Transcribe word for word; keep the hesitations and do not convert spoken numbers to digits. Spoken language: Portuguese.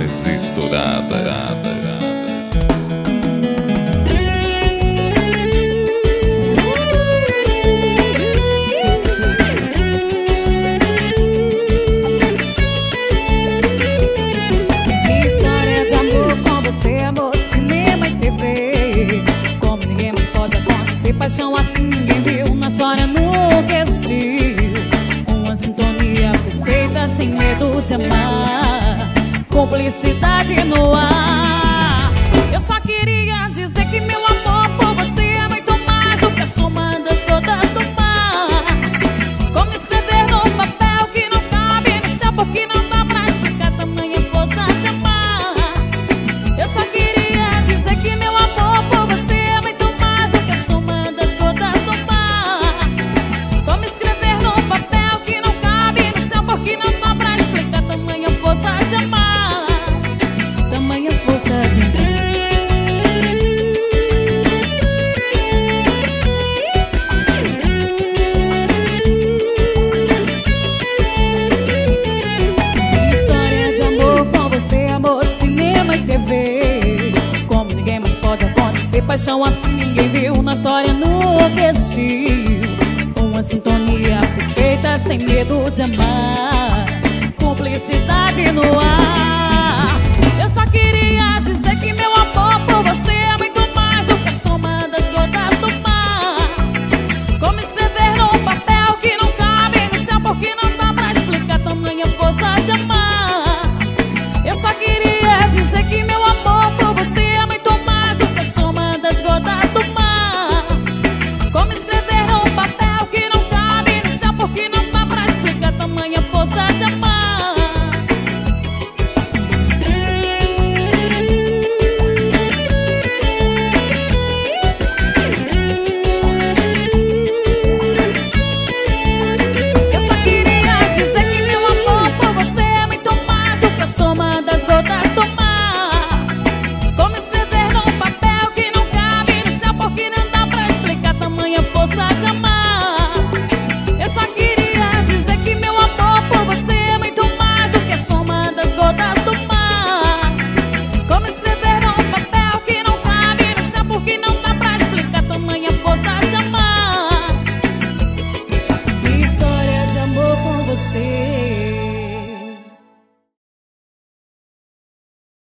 Vozes estouradas. Minha história de amor com você, amor de cinema e T V. Como ninguém mais pode acontecer, paixão assim ninguém viu, na história nunca existiu. Uma sintonia perfeita, sem medo de amar, cumplicidade no ar. Eu só queria dizer que meu amor por você é muito mais do que a soma das gotas do mar. Como escrever no papel que não cabe no céu, porque não dá pra explicar tamanha força de amar. Eu só queria dizer que meu amor por você é muito mais do que a soma das gotas do mar. Como escrever no papel que não cabe no céu, porque não dá pra explicar tamanha força de amar. Tamanha força de amar. História de amor com você, amor de cinema e T V. Como ninguém mais pode acontecer, paixão assim ninguém viu, na história nunca existiu. Uma sintonia perfeita, sem medo de amar, cumplicidade no ar. Eu só queria dizer que meu amor por você é muito mais do que a soma das gotas do mar. Como escrever no papel que não cabe no céu, porque não dá pra explicar tamanha força de amar. Eu só queria dizer que meu amor por você é muito mais do que a soma das gotas do mar. Como escrever no papel que não cabe no céu, porque não dá pra explicar tamanha força de amar. Eu só queria dizer que meu amor por você é muito mais do que a soma das gotas do mar. Como escrever num papel que não cabe no céu, porque não dá pra explicar tamanha força de